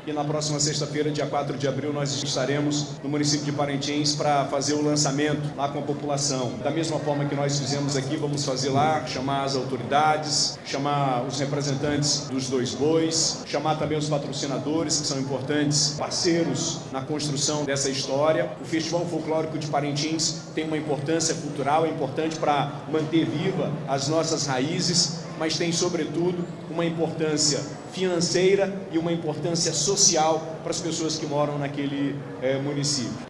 e na próxima sexta-feira, dia 4 de abril, nós estaremos no município de Parintins para fazer o lançamento lá com a população. Da mesma forma que nós fizemos aqui, vamos fazer lá, chamar as autoridades, chamar os representantes dos dois bois, chamar também os patrocinadores, que são importantes parceiros na construção dessa história. O Festival Folclórico de Parintins tem uma importância cultural, é importante para manter viva as nossas raízes, mas tem, sobretudo, uma importância financeira e uma importância social para as pessoas que moram naquele município.